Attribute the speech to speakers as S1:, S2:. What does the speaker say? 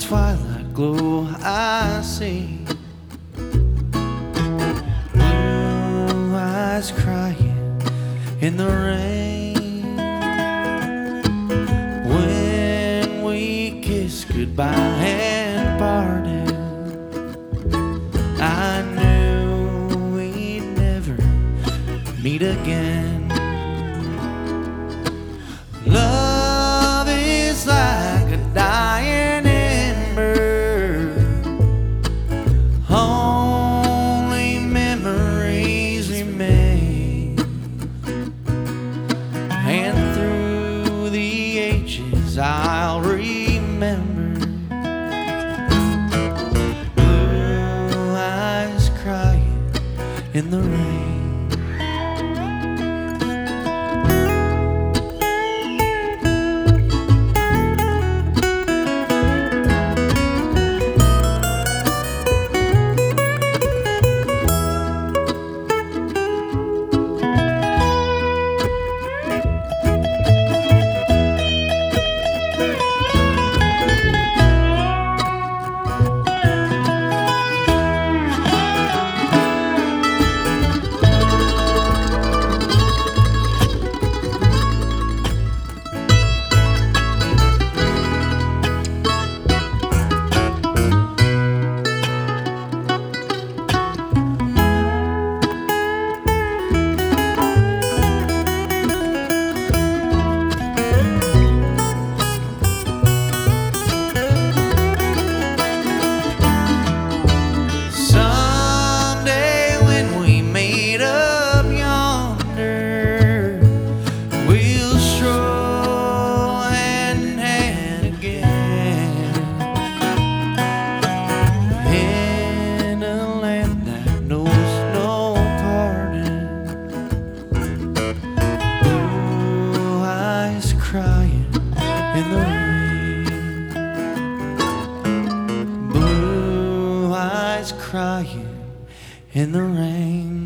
S1: twilight glow I see blue eyes crying in the rain. When we kissed goodbye and parted, I knew we'd never meet again. Love is like a dying ember, only memories remain, and through the ages I'll remember blue eyes crying in the rain. Crying in the rain, blue eyes crying in the rain.